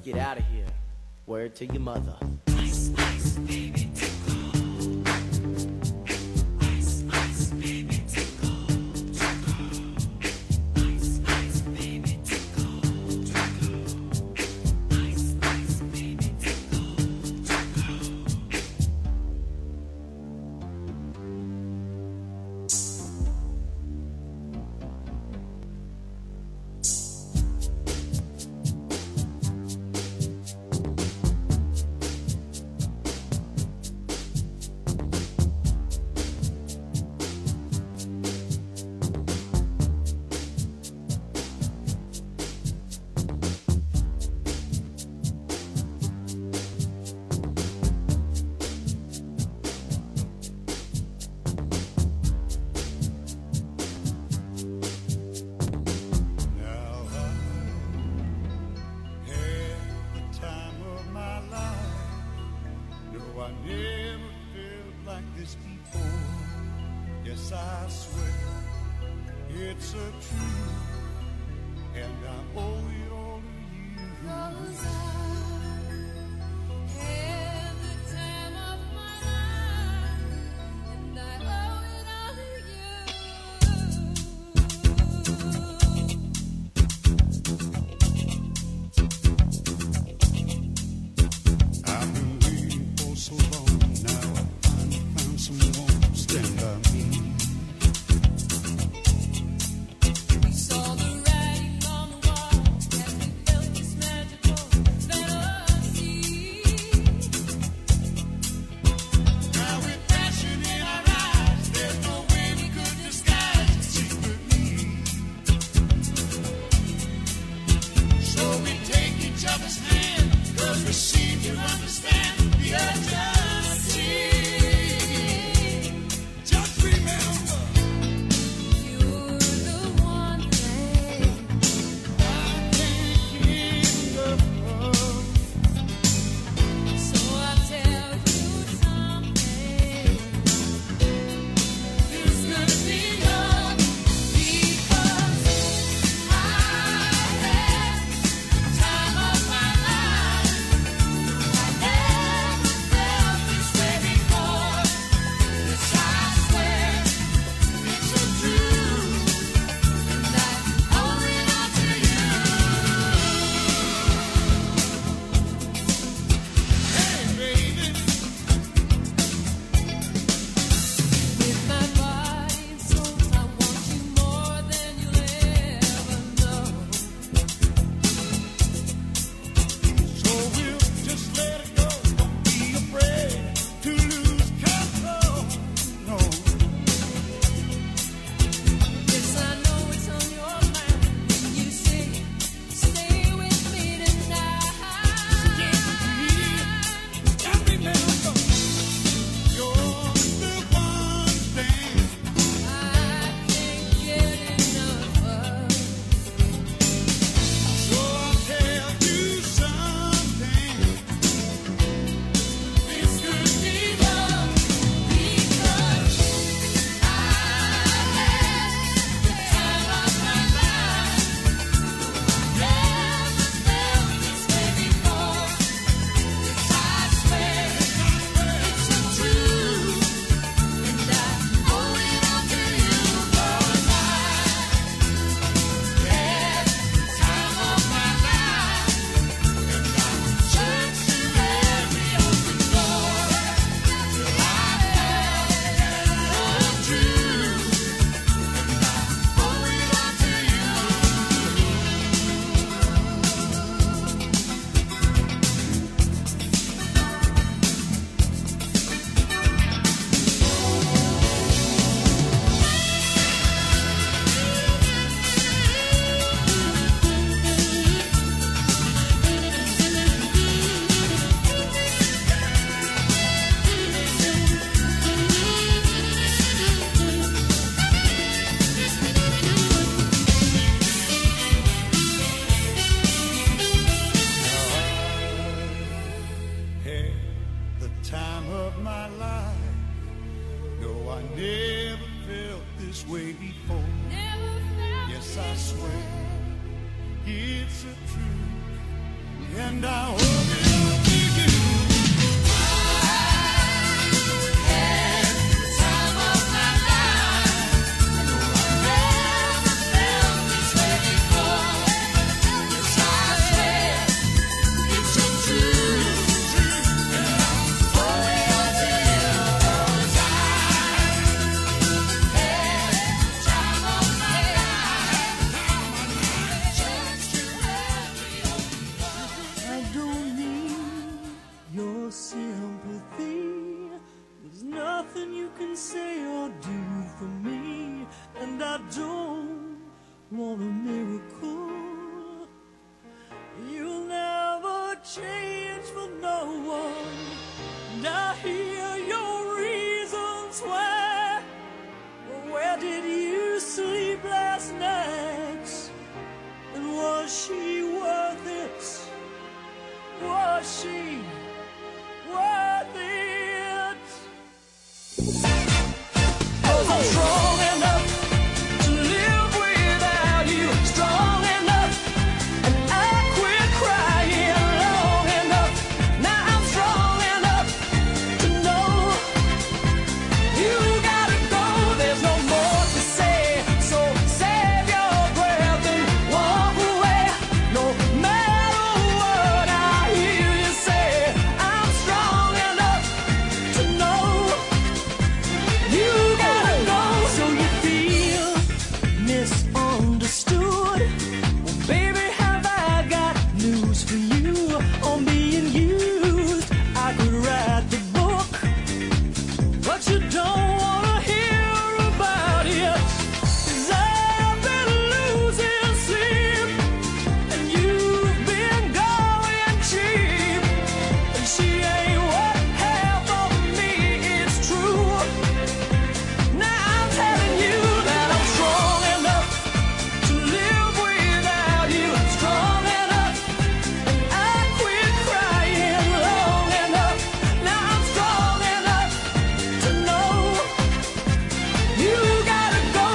get out of here. Word to your mother. Ice, ice, baby, tickle. Ice, ice, baby, tickle. Ice, ice, baby, tickle. Ice, ice, baby, tickle. And I hope it'll be you. I had the time of my life. Never felt this way before. Yes, I swear it's so true. And I'm loyal to you. 'Cause I had the time of my life. Chance to have me on. I don't need your sympathy. There's nothing you can say or do for me. And I don't want a miracle. You'll never change for no one. And I hear your reasons why. But where did you sleep last night? And was she worth it? Was she worth it? 'Cause I'm strong enough to live without you. Strong enough, and I quit crying long enough. Now I'm strong enough to know you gotta go. There's no more to say. So save your breath and walk away. No matter what I hear you say, I'm strong enough to know you gotta go. So you feel misunderstood. Well, baby, have I got news for you? On being used, I could write the book, but you don't wanna hear about it. 'Cause I've been losing sleep, and you've been going cheap. And she ain't what half of me is true. Now I'm telling you that I'm strong enough to live without you. Strong enough, and I quit crying long enough. Now I'm strong enough to know you gotta go.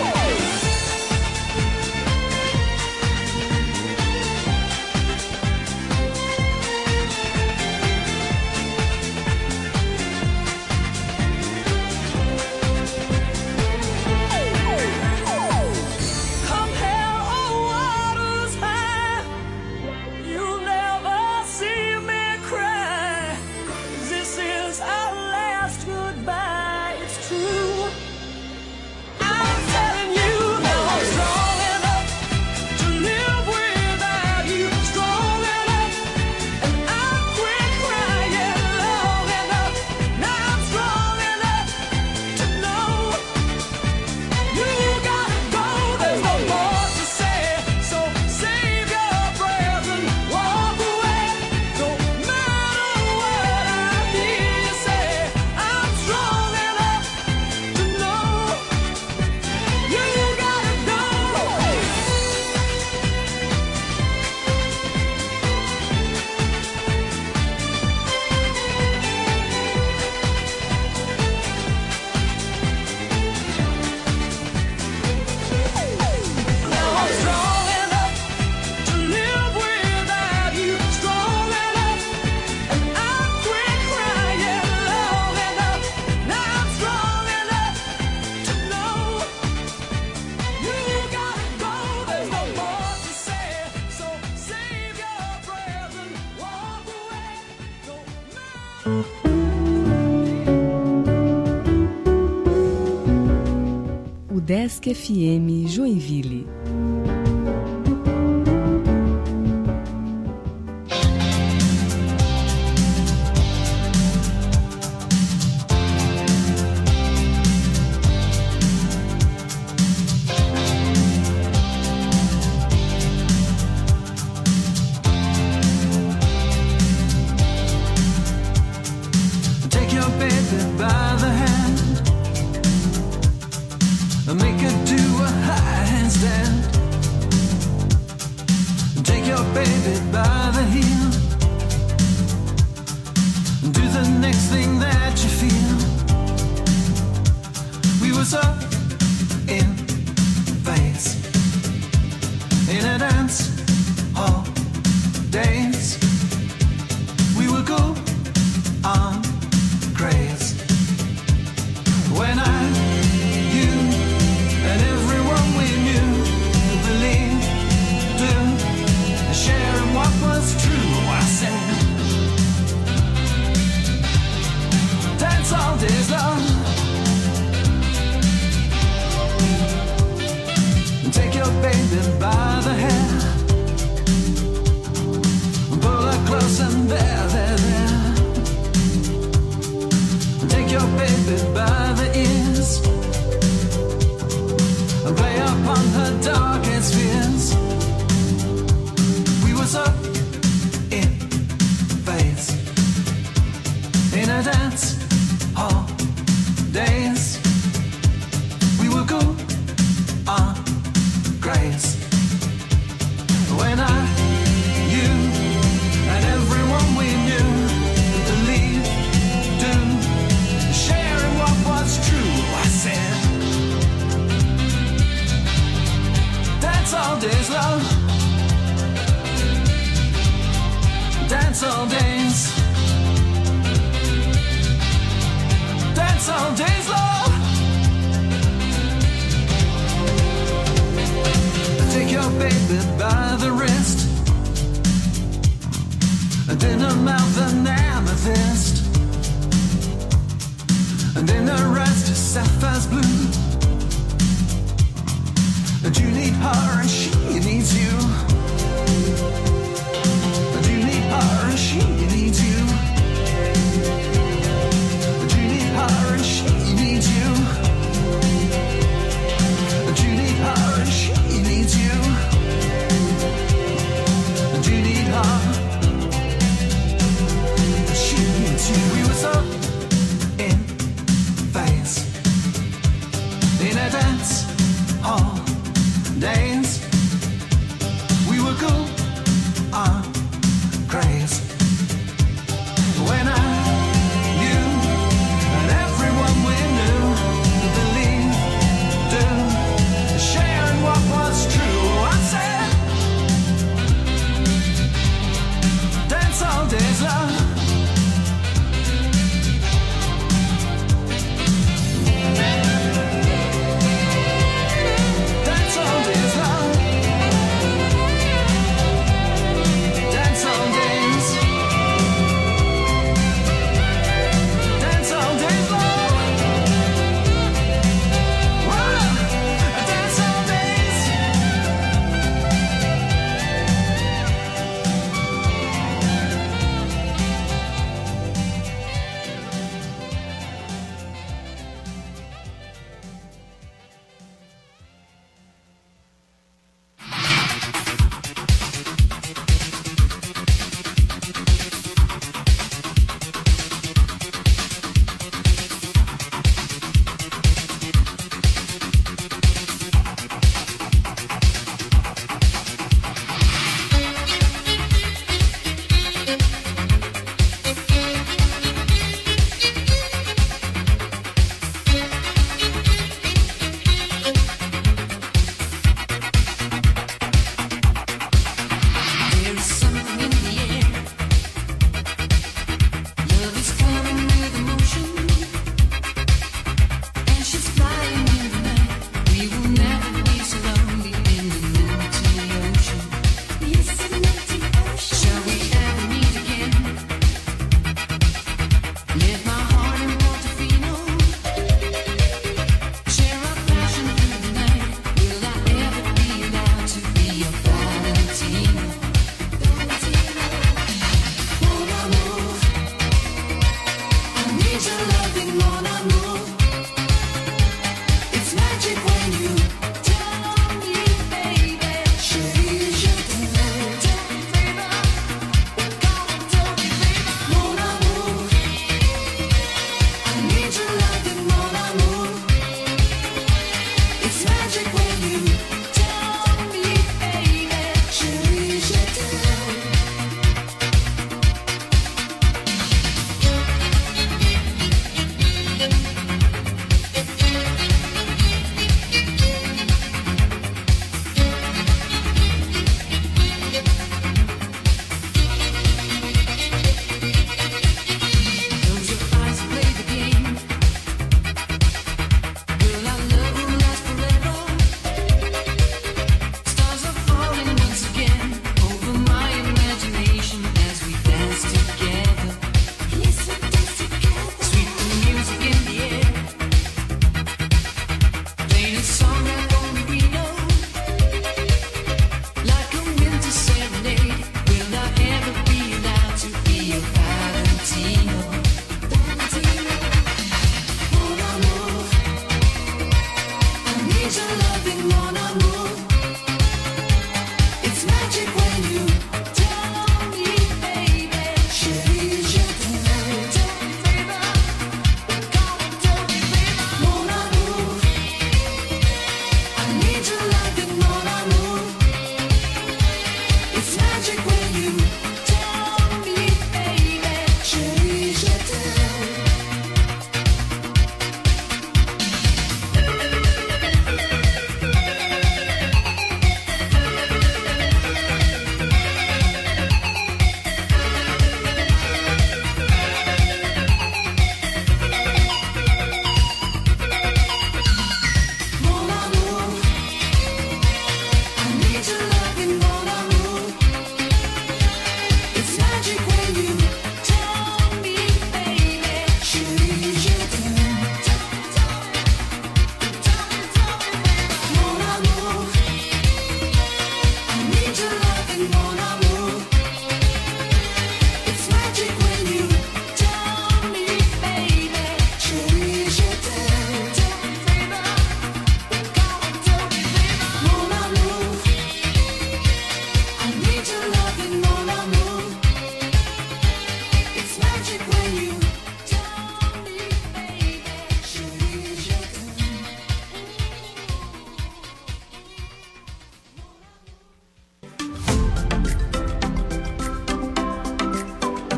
Come hell or waters high, you'll never see me cry. This is our last goodbye, it's true. I'm telling you that I'm strong enough to live without you. Strong enough, and I quit crying long enough. Now I'm strong enough to know you gotta go. There's no more to say. So save your breath and walk away. No matter what I hear you say, I'm strong enough to know you gotta go. Now I'm strong enough to live without you. Strong enough, and I quit crying long enough. Now I'm strong enough to know you gotta go. There's no more to say. So save your breath and walk away. No matter. Udesc FM Joinville. Take your baby by the hand and make her do a handstand. Take your baby by the heel and do the next thing that you feel. We were so in phase in a dance hall days. days. We would go on craze. When I, you, and everyone we knew believed, do, sharing what was true, I said, dance all days long. Take your baby by the hair, pull her close and there. Take your baby by the ears and play upon her darkest fears. We was up in phase, in a dance hall days. We would go on grace. When I, you, and everyone we knew believed, do, sharing what was true, I said, dance all days long, dance all days, dance all days long. Take your baby by the wrist, and in her mouth an amethyst, and in her eyes just sapphire's blue. And you need her and she needs you, and you need her and she needs you, and you need her and she needs you, and you need her and she needs you, and you need her and she needs you. We was up in phase, in a dance hall days.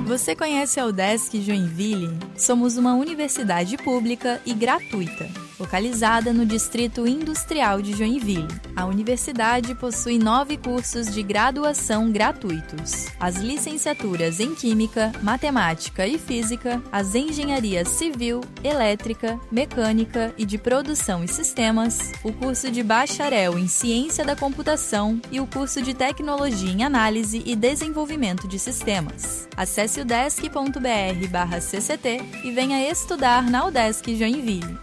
Você conhece a UDESC Joinville? Somos uma universidade pública e gratuita, localizada no Distrito Industrial de Joinville. A universidade possui 9 cursos de graduação gratuitos. As licenciaturas em Química, Matemática e Física, as engenharias Civil, Elétrica, Mecânica e de Produção e Sistemas, o curso de Bacharel em Ciência da Computação e o curso de Tecnologia em Análise e Desenvolvimento de Sistemas. Acesse udesc.br/cct e venha estudar na UDESC Joinville.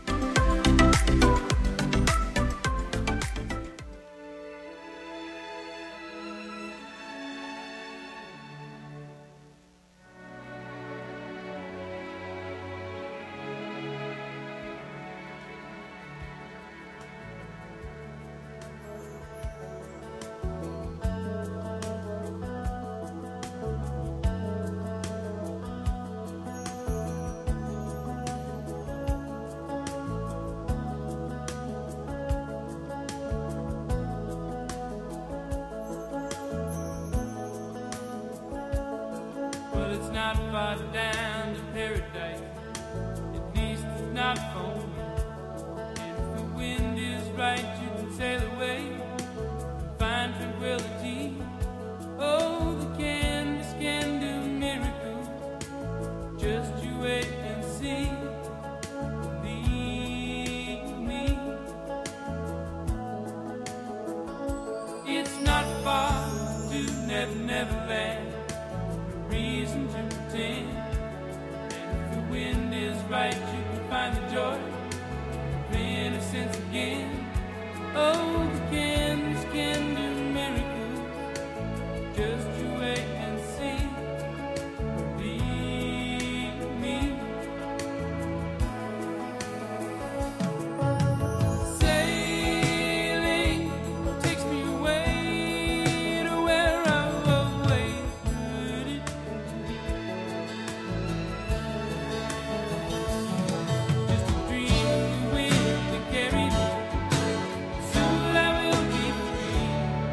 Well, it's not far down to paradise. At least it's not for me. And if the wind is right, you can sail away and find tranquility. Oh, the canvas can do miracles. Just you wait and see. Believe me. It's not far to Never Never Land. Reason to pretend. And if the wind is right, you can find the joy of innocence again. Oh, the canvas can do miracles. Just you wait and see. Believe me. Sailing takes me away to where I've always heard it. Just a dream of the wind to carry me. Soon I will be free.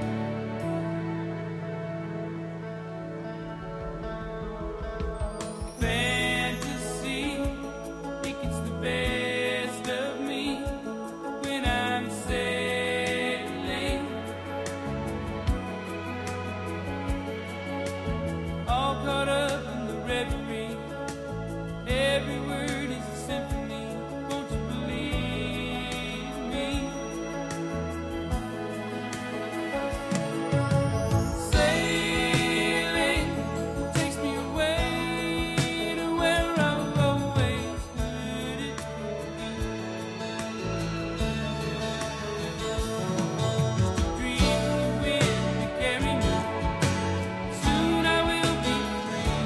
Fantasy, it gets the best of me when I'm sailing. All caught up in the reverie. Every word is a symphony. Won't you believe me? Sailing takes me away to where I've always heard it. Just a dream of the wind to carry me. Soon I will be free.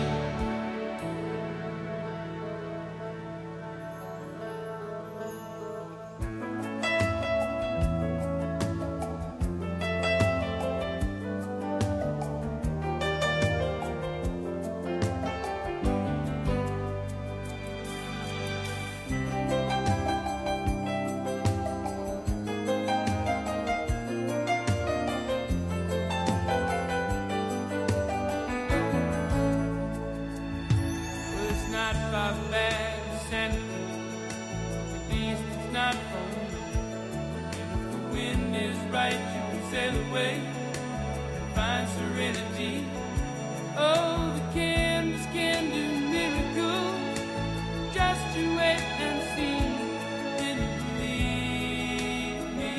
Well, it's not far back to Santa Cruz. At least it's not for me. And if the wind is right, you can sail away and find serenity. Oh, the canvas can do miracles. Just you wait and see. Then you believe me.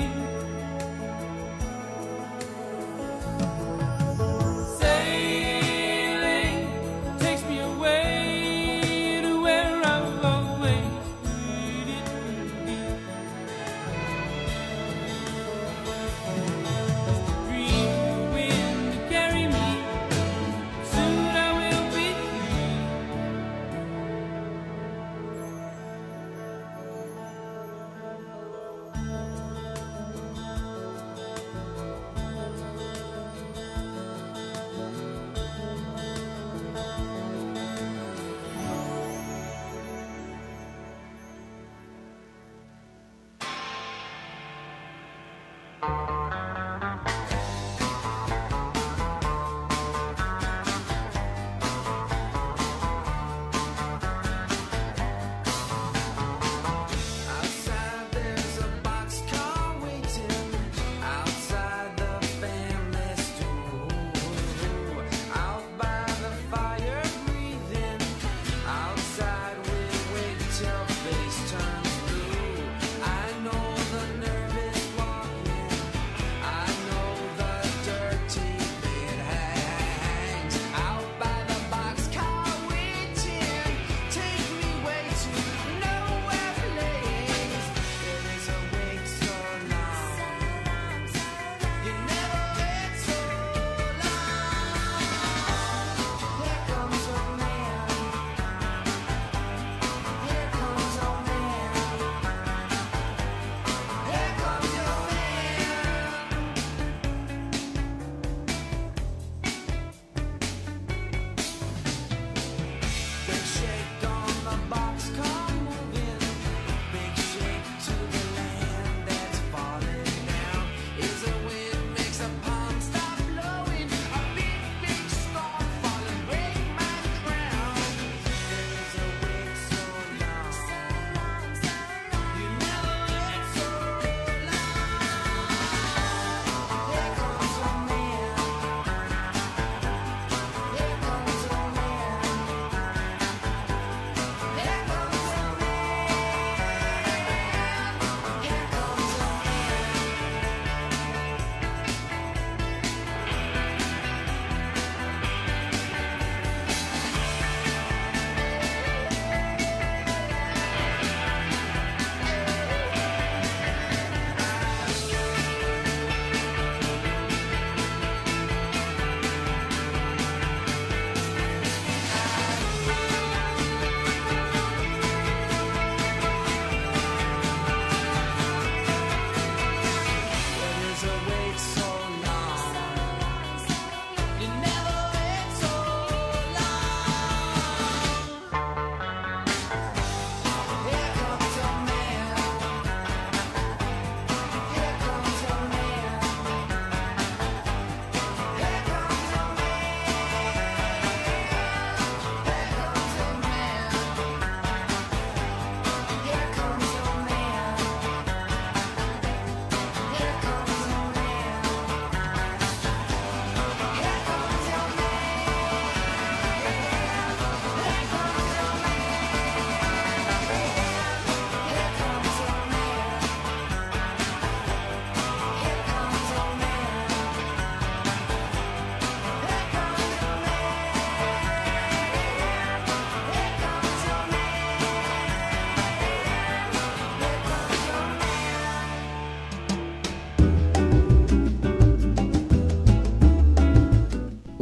Sailing takes me away to where I've always heard it would be. Just a dream of the wind to carry me.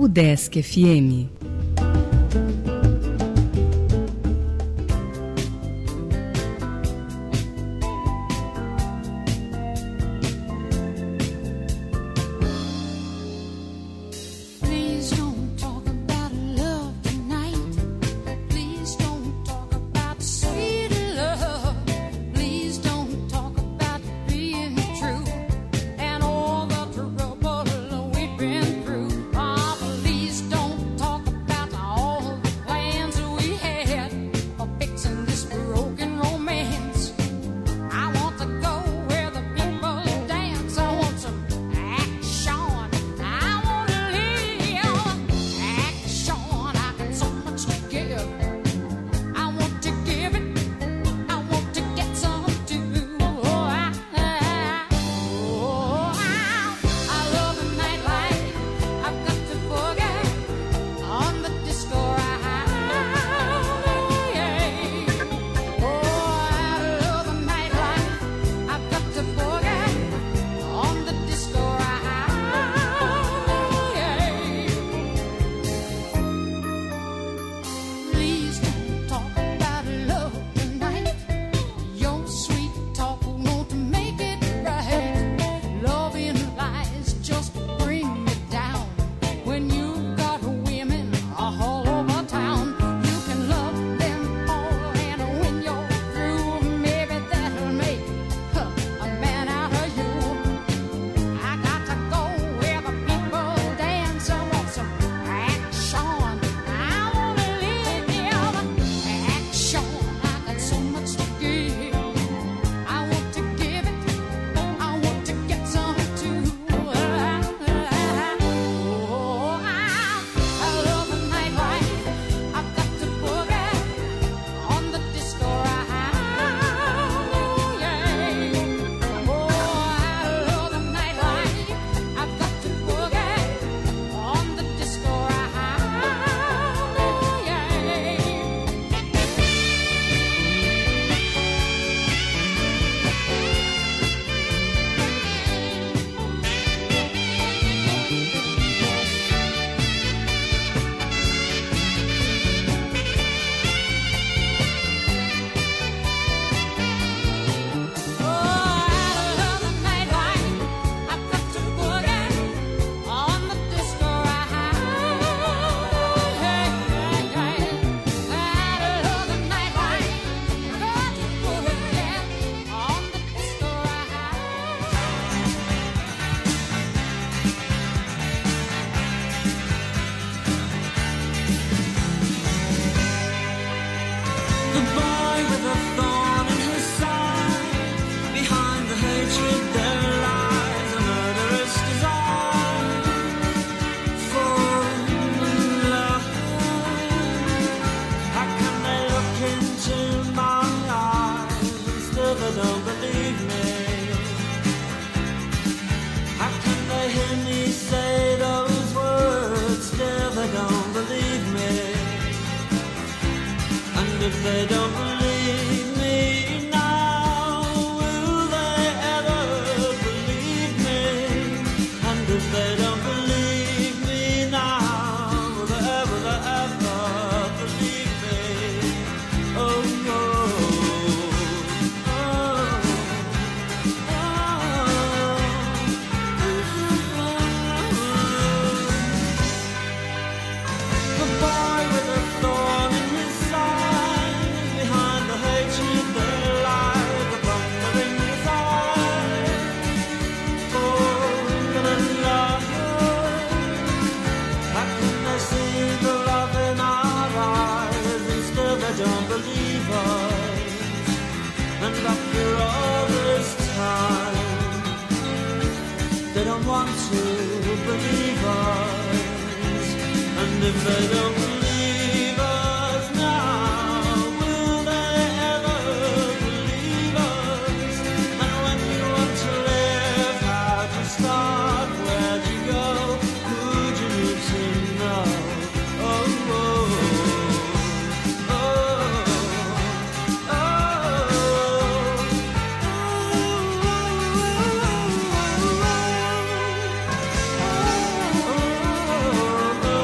Udesc FM. If they don't believe me now, will they ever believe me? And if they don't believe me now, will they ever believe me? Oh, the boy with a thorn in his side, behind the hatred there lies the thunder in his eyes. Oh, and love, how can they see the love in our eyes, and still they don't believe us? And after all this time, they don't want to believe us. And if they don't believe us now, will they ever believe us? And when you want to live, how'd you start? Where'd you go? Who'd you need to know? Oh, oh, oh, oh, oh, oh, oh.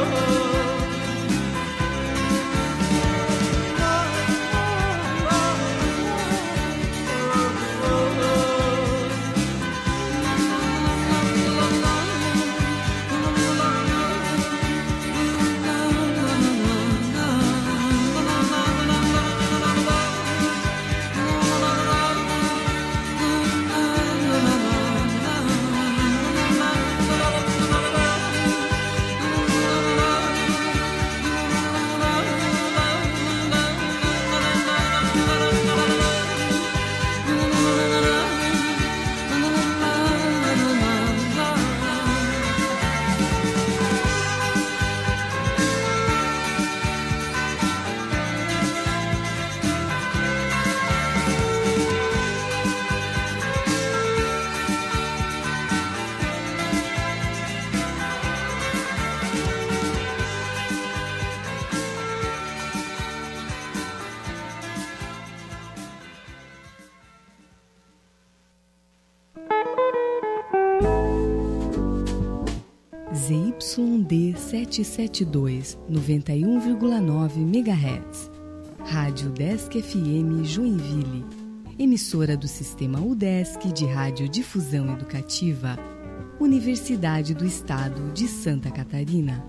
UD 772, 91,9 MHz. Rádio Udesc FM Joinville. Emissora do Sistema Udesc de Radiodifusão Educativa. Universidade do Estado de Santa Catarina.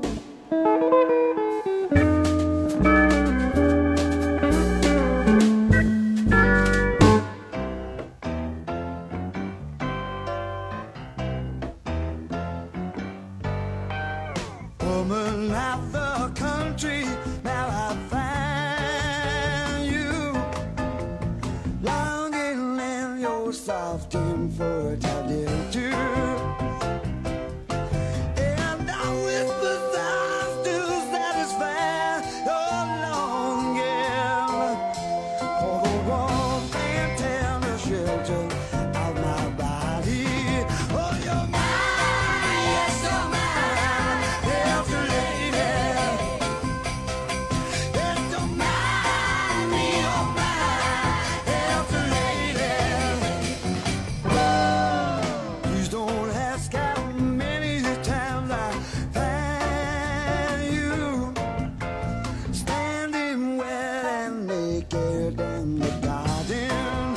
Woman of the country, now I find you longing in your soft infertility. And I whisper thoughts to satisfy your longing for the warmth and tender shelter of my body. Oh, you're mine, yes, you're mine, yes, lady. Yes, you're mine, you're mine, yes, lady. Please don't ask how many times I find you standing wet and naked in the garden.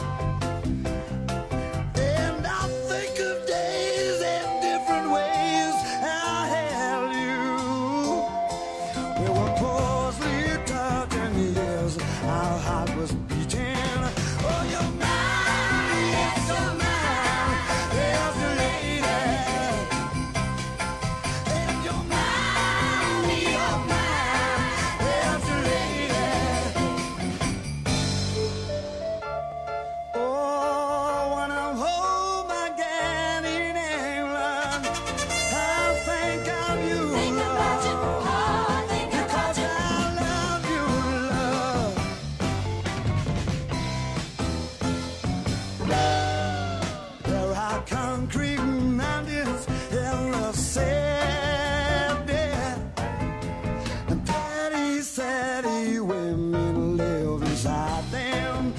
And I think of days and different ways I held you. We were closely touching, yes, our heart was beating. Oh, you're mine, yes, you're mine, yes, lady. And you're mine, yes, lady. Oh, when I'm home again in England, I think of you, love, because I love you, love. There are concrete mountains in the city, and pretty, saddy women live inside them.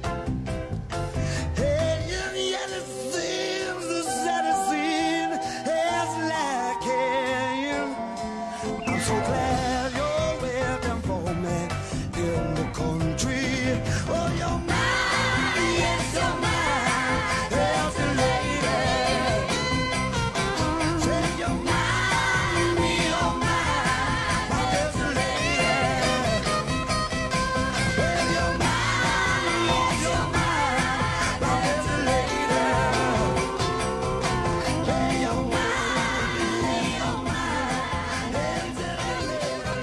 Hey, and yet it seems the saddest scene is lacking. I'm so glad you're waiting for me in the country. Oh, you're mine, yes, you're mine, yes, lady. Say you're mine, yes, lady. Well, you're mine, yes, you're mine, yes, lady. Hey, you're mine, yes, lady.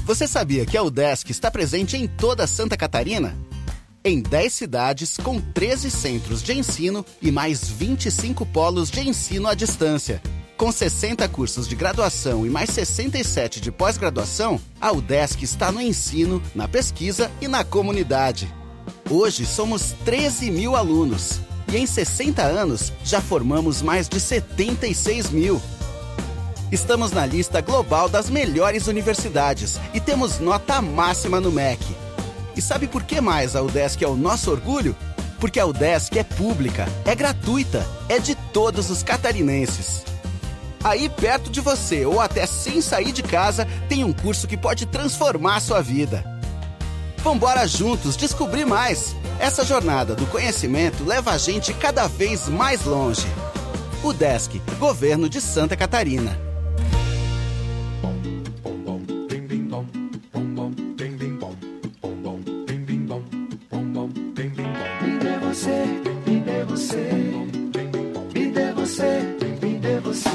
Você sabia que a UDESC está presente em toda Santa Catarina? Em 10 cidades, com 13 centros de ensino e mais 25 polos de ensino à distância. Com 60 cursos de graduação e mais 67 de pós-graduação, a UDESC está no ensino, na pesquisa e na comunidade. Hoje somos 13 mil alunos e em 60 anos já formamos mais de 76 mil. Estamos na lista global das melhores universidades e temos nota máxima no MEC. E sabe por que mais a UDESC é o nosso orgulho? Porque a UDESC é pública, é gratuita, é de todos os catarinenses. Aí perto de você ou até sem sair de casa, tem um curso que pode transformar a sua vida. Vambora juntos descobrir mais! Essa jornada do conhecimento leva a gente cada vez mais longe. UDESC, Governo de Santa Catarina. Me dê você, me dê você, me dê você, me dê você.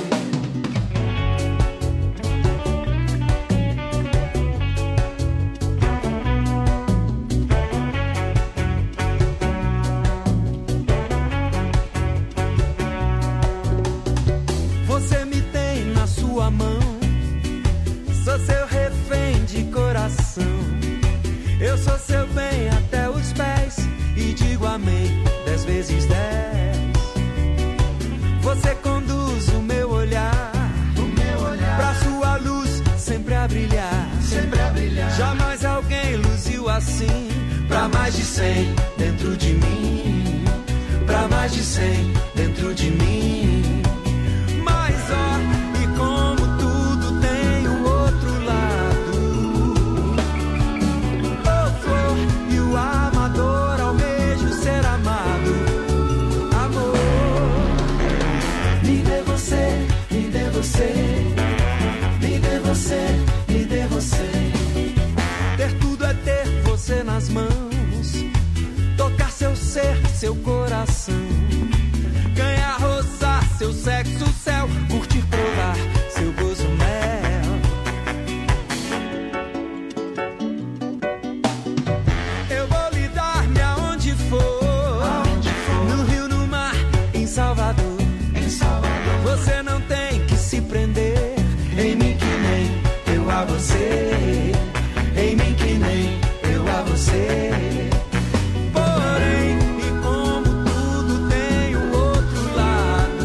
Você me tem na sua mão, sou seu refém de coração. Eu sou seu bem até os pés e digo amém 10 vezes 10. Você conduz o meu olhar pra sua luz sempre a brilhar, sempre a brilhar. Jamais alguém luziu assim, pra mais de 100 dentro de mim, pra mais de 100 dentro de mim. Mas ó, e como tudo tem o outro lado, o flor e o amador almejam ser amado. Amor, me dê você, me dê você, me dê você, me dê você. Ter tudo é ter você nas mãos, tocar seu ser, seu coração, ganhar, roçar seu sexo, céu, curtir, provar seu gozo, mel. Eu vou lhe dar-me aonde for, no Rio, no mar, em Salvador. Você não tem que se prender em mim que nem eu a você, em mim que nem eu a você. Porém, e como tudo tem o outro lado,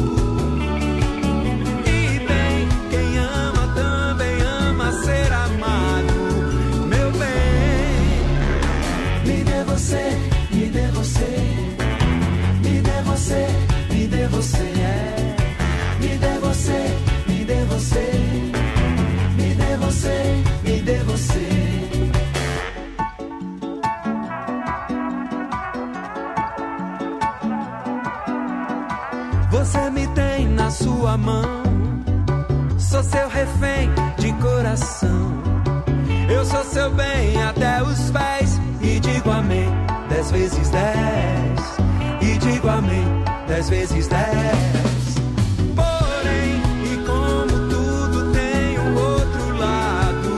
e bem, quem ama também ama ser amado. Meu bem, me dê você, me dê você, me dê você, me dê você, me dê você, me dê você, me dê você, me dê você. Você me tem na sua mão, sou seu refém de coração. Eu sou seu bem até os pés e digo amém 10 vezes 10, e digo amém 10 vezes 10. Porém, e como tudo tem um outro lado,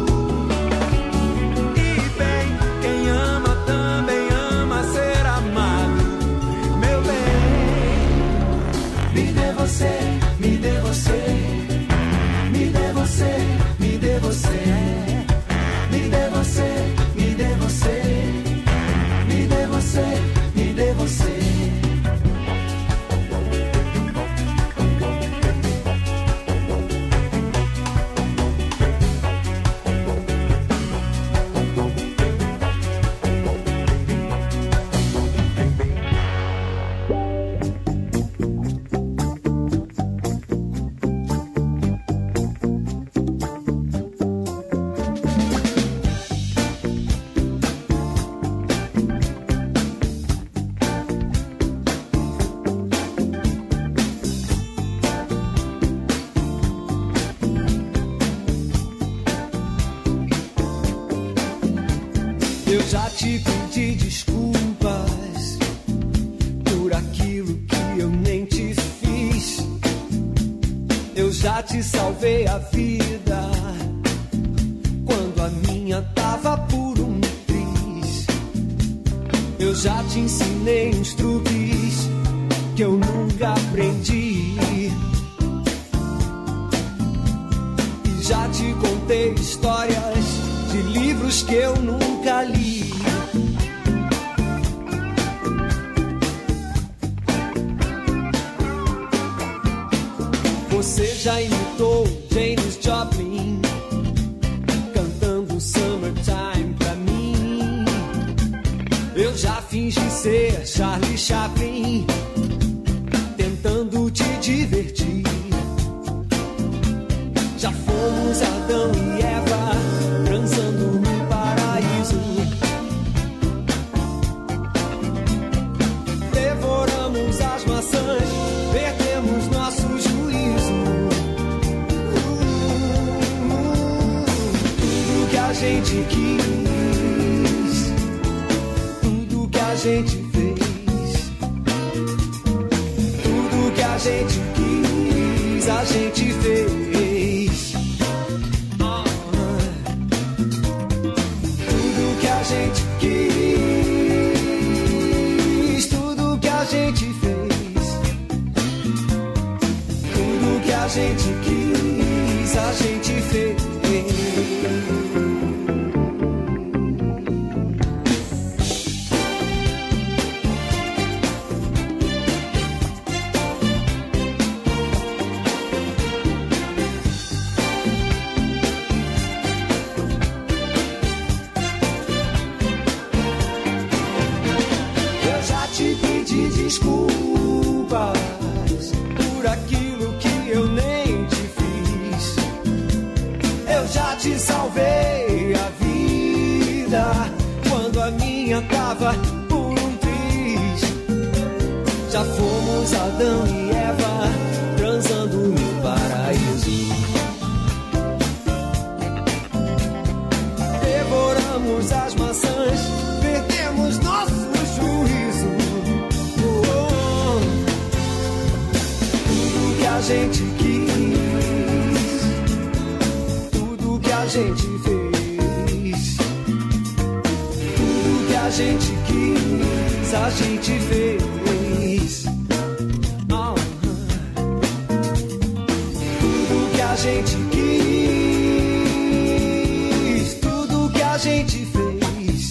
e bem, quem ama também ama ser amado. Meu bem, me dê você, me dê você, me dê você, me dê você, me dê você, me dê você, me dê você, me dê você. Eu já te pedi desculpas por aquilo que eu nem te fiz. Eu já te salvei a vida já te ensinei uns truques que eu nunca aprendi. E já te contei histórias de livros que eu nunca li. Você já imitou Janis Joplin cantando Summertime pra mim. Eu já fingi ser Charlie Chaplin tentando te divertir. Já fomos Adão e Eva transando no paraíso. Devoramos as maçãs, perdemos nosso juízo. Tudo que a gente quis, tudo que a gente fez, tudo que a gente quis, a gente fez. Tudo que a gente quis, tudo que a gente fez, tudo que a gente quis, a gente fez. Eu já te pedi desculpas por aquilo que eu nem te fiz. Eu já te salvei a vida quando a minha tava por um triz. Já fomos Adão e Eva transando no paraíso. Devoramos as maçãs, perdemos nosso juízo. Tudo que a gente quis, tudo que a gente fez, tudo que a gente quis, a gente fez. Tudo que a gente quis, tudo que a gente fez,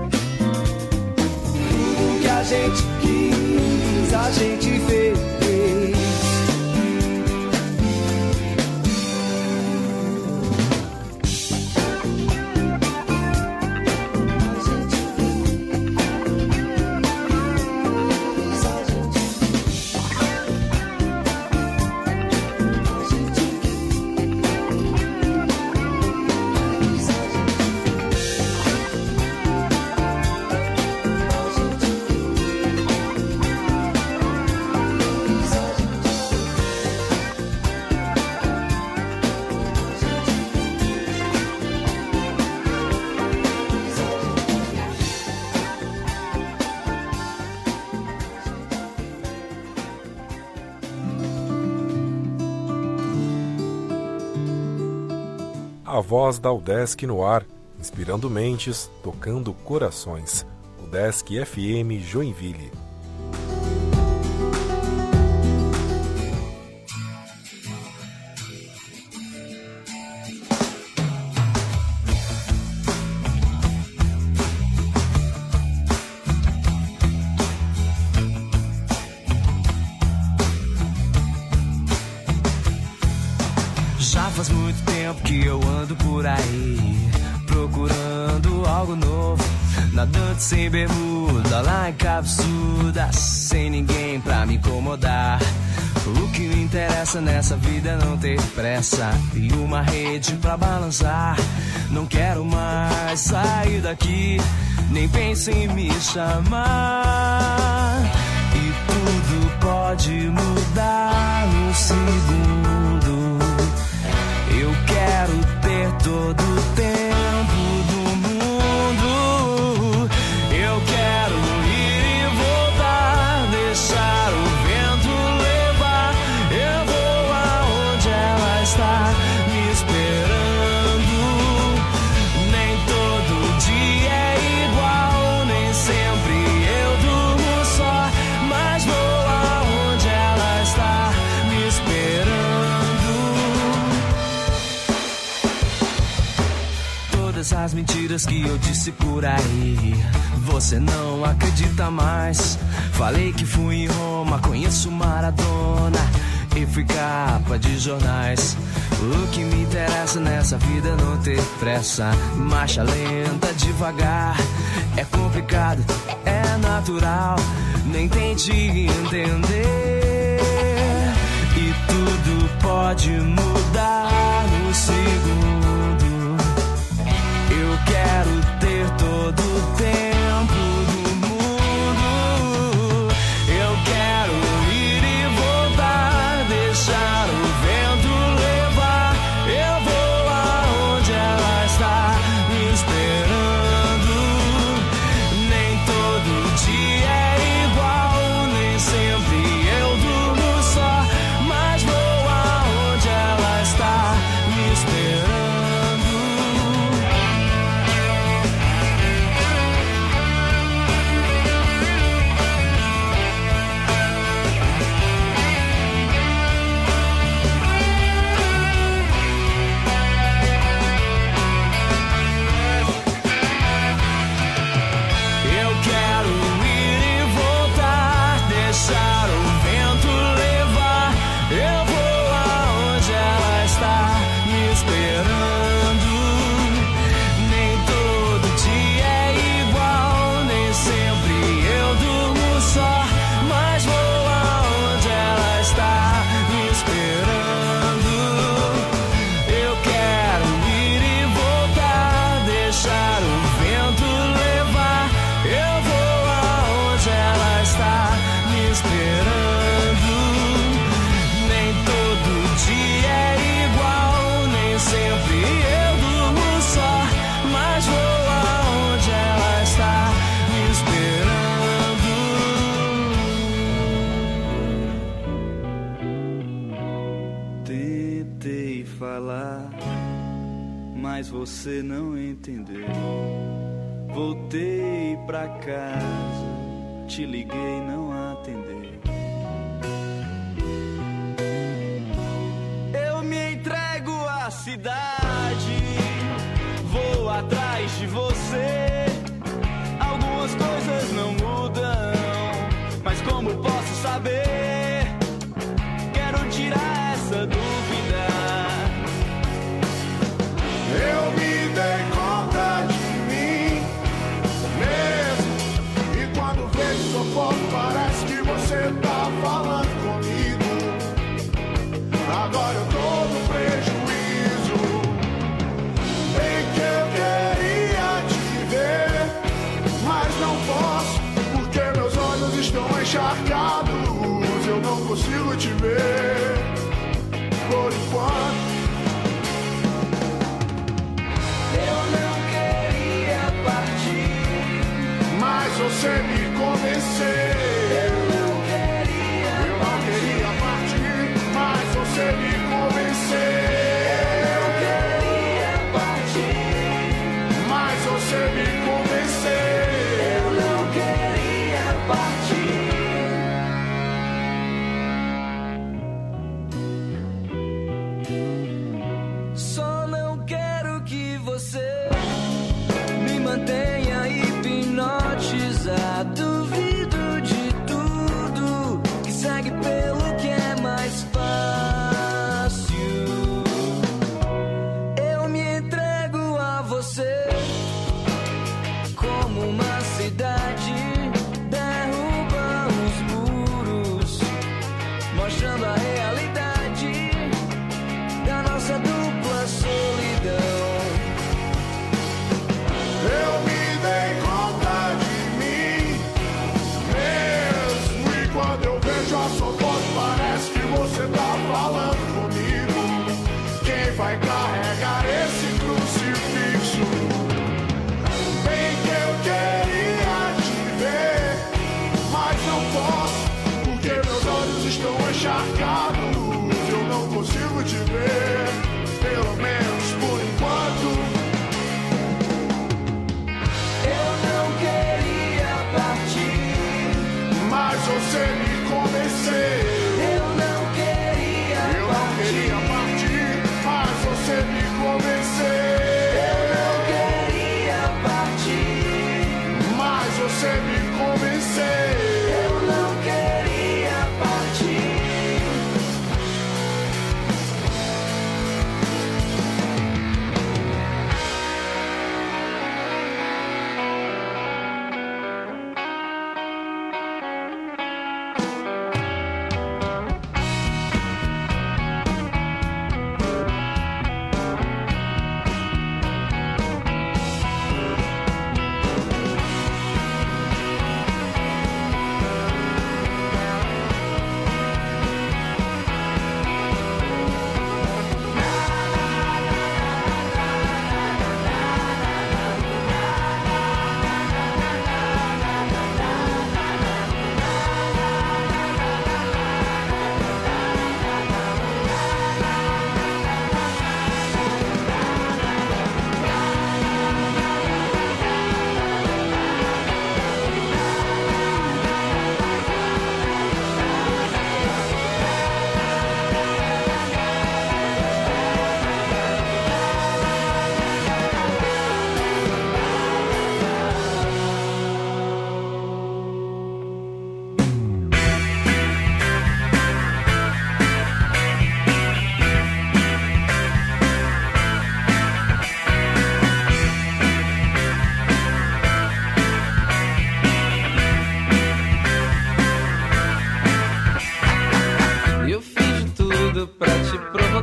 tudo que a gente quis, a gente fez. A voz da UDESC no ar, inspirando mentes, tocando corações. UDESC FM Joinville. Já faz muito tempo que eu ando por aí, procurando algo novo, nadando sem bermuda, lá em cabeçuda, sem ninguém pra me incomodar. O que me interessa nessa vida é não ter pressa e uma rede pra balançar. Não quero mais sair daqui, nem penso em me chamar. E tudo pode mudar num segundo. Eu quero ter todo o tempo do mundo. Eu quero ir e voltar, deixar o vento levar. Eu vou aonde ela está me esperando. Nem todo dia é igual, nem sempre mentiras que eu disse por aí. Você não acredita mais. Falei que fui em Roma, conheço Maradona e fui capa de jornais. O que me interessa nessa vida é não ter pressa. Marcha lenta, devagar. É complicado, é natural. Nem tente entender. E tudo pode mudar no segundo. Eu quero ter todo o tempo do mundo. Eu quero ir e voltar, deixar o vento levar. Eu vou aonde ela está me esperando. Nem todo dia é igual, nem sempre eu durmo só, mas vou aonde ela está me esperando. Eu quero ir e voltar, deixar o vento levar. Eu vou aonde ela está me esperando. Nem todo dia é igual, nem sempre eu durmo só, mas vou aonde ela está me esperando. Eu quero ir e voltar, deixar o vento levar. Eu vou aonde ela está me esperando. Nem todo dia é igual, nem sempre eu durmo só, mas vou aonde ela está me esperando. Tentei falar, mas você não entendeu. Voltei pra casa, te liguei, não atendeu. Eu me entrego à cidade, vou atrás de você. Algumas coisas não mudam, mas como posso saber? Quero tirar essa dúvida. Eu me dei conta de mim mesmo. E quando vejo sua foto parece que você tá falando comigo. Agora eu tô no prejuízo. Bem que eu queria te ver, mas não posso, porque meus olhos estão encharcados. Eu não consigo te ver por enquanto. Eu não queria partir, Mas você me convenceu. eu não queria partir, mas você me convenceu. Eu queria partir, Mas você me convenceu. eu não queria partir. Só não quero que você me mantenha hipnotizado. Duvido de tudo que segue pelo que é mais fácil. Eu me entrego a você como uma cidade derruba os muros, mostrando a realidade da nossa dupla solidão. Eu me dei conta de mim mesmo. E quando eu vejo a sua foto parece que você tá falando comigo. Quem vai carregar esse crucifixo? Bem que eu queria te ver, mas não posso, porque meus olhos estão encharcados. Eu não consigo te ver, pelo menos por enquanto. Eu não queria partir, Mas você me convenceu. eu não queria partir, mas você me convenceu. Eu não queria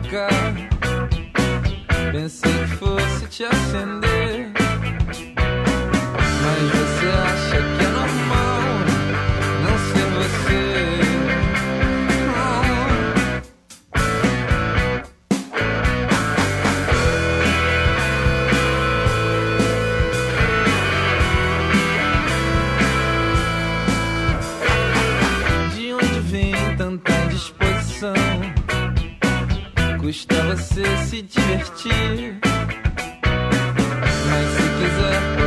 tocar. Pensei que fosse te acender, mas você acha que é normal não ser você. De onde vem tanta indisposição? Custa você se divertir, mas se quiser